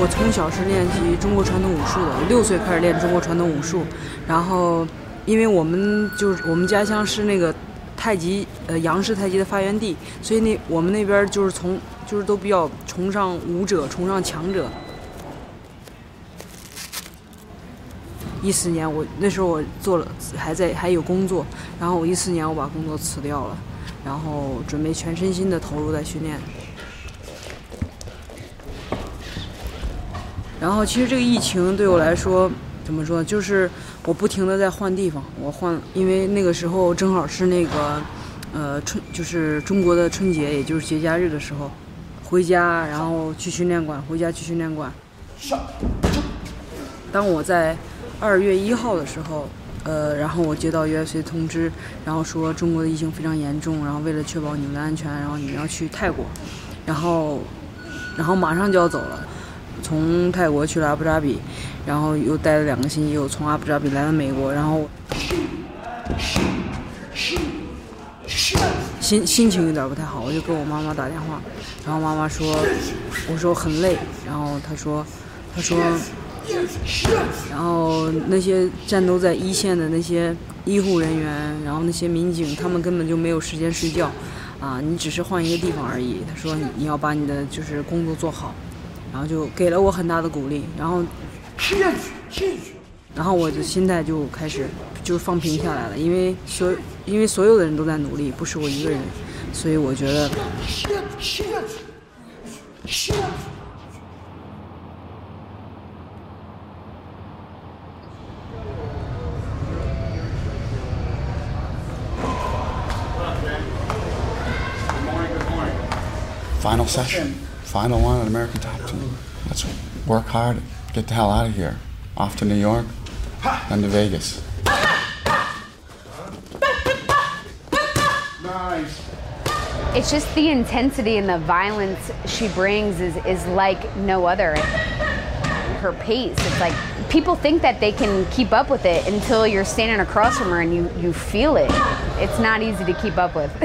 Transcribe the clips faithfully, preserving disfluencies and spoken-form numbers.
我从小是练习中国传统武术的，六岁开始练中国传统武术，然后因为我们就是我们家乡是那个太极呃杨氏太极的发源地，所以那我们那边就是从就是都比较崇尚武者，崇尚强者。一四年我那时候我做了还在还有工作，然后我一四年我把工作辞掉了，然后准备全身心的投入在训练。然后其实这个疫情对我来说怎么说，就是我不停的在换地方，我换，因为那个时候正好是那个呃春就是中国的春节，也就是节假日的时候，回家然后去训练馆，回家去训练馆。当我在二月一号的时候，呃，然后我接到 U F C 通知，然后说中国的疫情非常严重，然后为了确保你们的安全，然后你们要去泰国，然后，然后马上就要走了，从泰国去了阿布扎比，然后又待了两个星期，又从阿布扎比来了美国，然后心心情有点不太好，我就跟我妈妈打电话，然后妈妈说，我说很累，然后她说，她说。然后那些战斗在一线的那些医护人员，然后那些民警，他们根本就没有时间睡觉，啊，你只是换一个地方而已。他说你你要把你的就是工作做好，然后就给了我很大的鼓励，然后，然后我的心态就开始就放平下来了，因为所因为所有的人都在努力，不是我一个人，所以我觉得。 Final session, final one at American Top Team. Let's work hard, get the hell out of here. Off to New York, then to Vegas. Nice. It's just the intensity and the violence she brings is, is like no other. Her pace, it's like people think that they can keep up with it until you're standing across from her and you, you feel it. It's not easy to keep up with.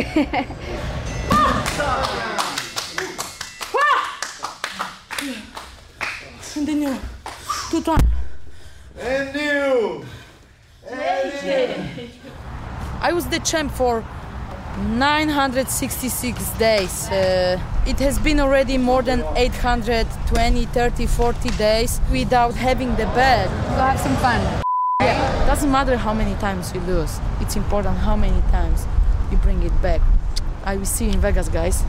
Continue. Two times. And new. And I was the champ for nine hundred sixty-six days. Uh, it has been already more than eight hundred twenty, thirty, forty days without having the belt. Go have some fun. Yeah, doesn't matter how many times you lose. It's important how many times you bring it back. I will see you in Vegas, guys.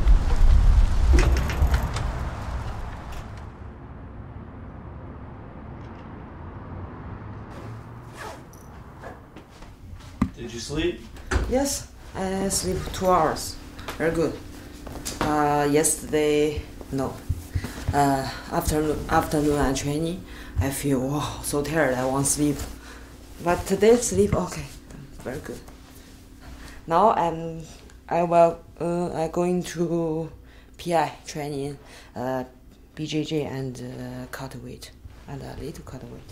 Did you sleep? Yes, I sleep two hours. Very good. Uh, yesterday, no. Uh, afternoon, afternoon and training, I feel wow, so tired. I want sleep. But today sleep okay. Very good. Now I'm, I will, uh, I going to P I training, uh, B J J and uh, cut weight and a little cut weight.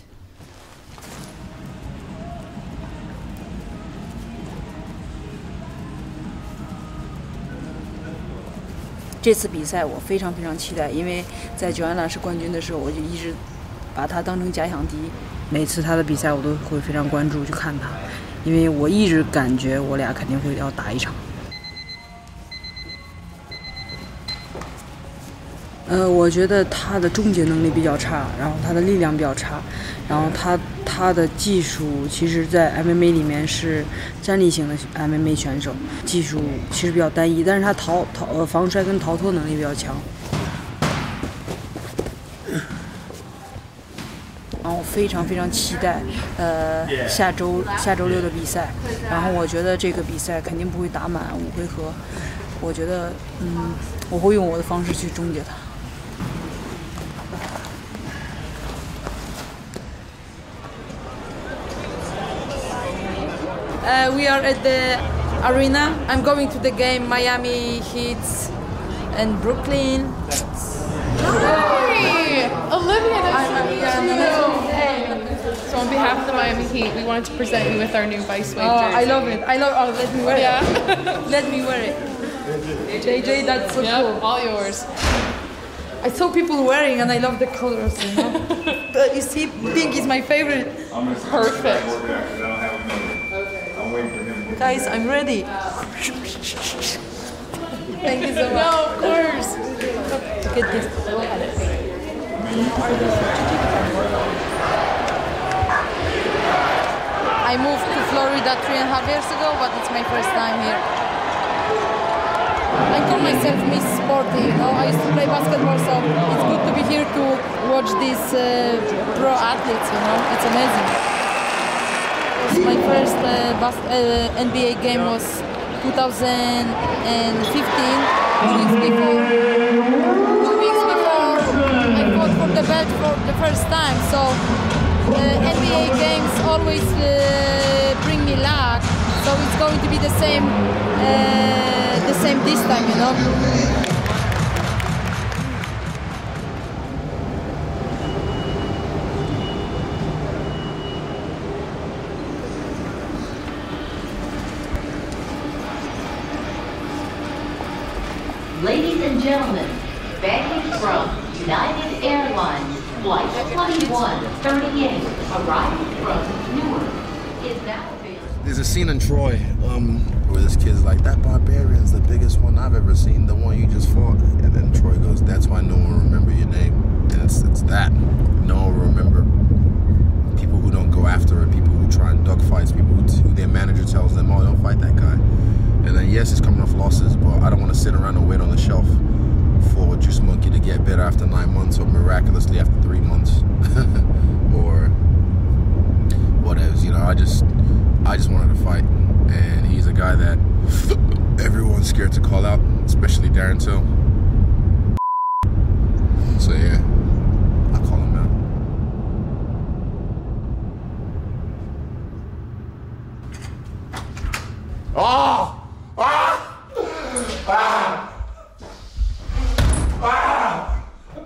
"这次比赛我非常非常期待，因为在九安兰是冠军的时候，我就一直把他当成假想敌。每次他的比赛我都会非常关注去看他，因为我一直感觉我俩肯定会要打一场。呃，我觉得他的终结能力比较差，然后他的力量比较差，然后他他的技术其实在 M M A 里面是站立型的 M M A 选手，技术其实比较单一，但是他逃逃呃防摔跟逃脱能力比较强。然后非常非常期待，呃，下周下周六的比赛。然后我觉得这个比赛肯定不会打满五回合，我觉得，嗯，我会用我的方式去终结它。 Uh, we are at the arena. I'm going to the game Miami Heat and Brooklyn. Hey, Olivia, nice I'm to meet Olivia. you. So on behalf of the Miami Heat, we wanted to present you with our new Vice Wave Oh, jersey. I love it. I love. Oh, let me wear Yeah. it. Let me wear it. J J, that's so Yep, cool. all yours. I saw people wearing and I love the colors, you know. But you see, pink is my favorite. Perfect. Guys, I'm ready. Thank you so much. No, of course. Get this. I moved to Florida three and a half years ago, but it's my first time here. I call myself Miss Sporty, you know. I used to play basketball, so it's good to be here to watch these uh, pro athletes, you know. It's amazing. My first uh, bas- uh, N B A game was two thousand fifteen, two weeks before. Two weeks before I fought for the belt for the first time, so uh, N B A games always uh, bring me luck. So it's going to be the same, uh, the same this time, you know. Ladies and gentlemen, baggage from United Airlines Flight twenty-one thirty-eight, arriving from Newark, is now available. There's a scene in Troy um, where this kid's like, that barbarian's the biggest one I've ever seen, the one you just fought. And then Troy goes, that's why no one will remember your name. And it's, it's that. No one will remember people who don't go after it, people who try and duck fights, people who, who their manager tells them, oh, don't fight that guy. And then, yes, he's coming off losses, but I don't want to sit around and wait on the shelf for Juice Monkey to get better after nine months or miraculously after three months. Or whatever, you know, I just... I just wanted to fight, and he's a guy that everyone's scared to call out, especially Darren Till. So yeah, I'll call him out. Oh! Ah! Ah! Ah!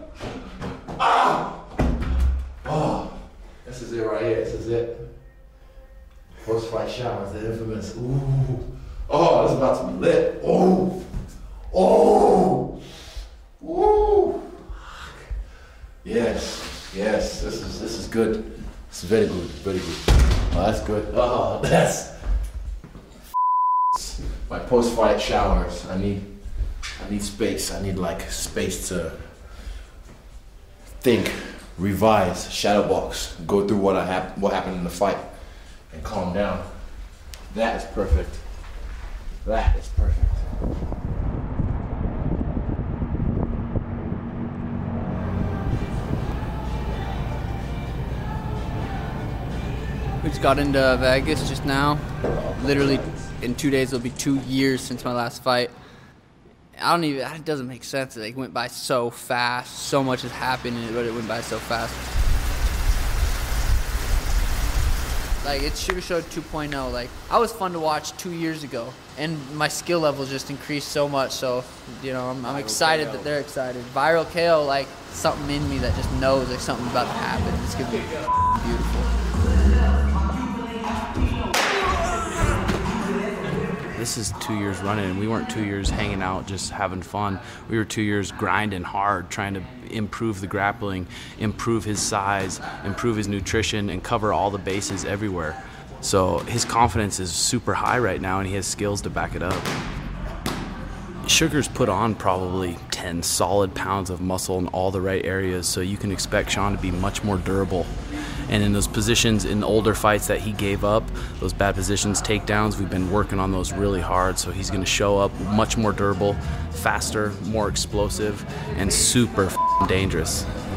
Ah! Oh, this is it right here. This is it. Post-fight showers, the infamous. Ooh. Oh, this is about to be lit. Oh. Oh. Ooh. Yes. Yes. This is this is good. This is very good. Very good. Oh, that's good. Oh, that's my post-fight showers. I need I need space. I need like space to think, revise, shadow box, go through what I hap- what happened in the fight. And calm down. That is perfect. That is perfect. We just got into Vegas just now. Literally, in two days, it'll be two years since my last fight. I don't even, it doesn't make sense. It went by so fast. So much has happened, but it went by so fast. Like, it's Sugar Show two point oh. Like, I was fun to watch two years ago, and my skill level just increased so much. So, you know, I'm, I'm excited that they're excited. Viral K O, like, something in me that just knows like something's about to happen. It's gonna be beautiful. This is two years running, and we weren't two years hanging out just having fun. We were two years grinding hard, trying to improve the grappling, improve his size, improve his nutrition, and cover all the bases everywhere. So his confidence is super high right now, and he has skills to back it up. Sugar's put on probably ten solid pounds of muscle in all the right areas, so you can expect Sean to be much more durable. And in those positions, in the older fights that he gave up, those bad positions, takedowns, we've been working on those really hard, so he's going to show up much more durable, faster, more explosive, and super f***ing dangerous.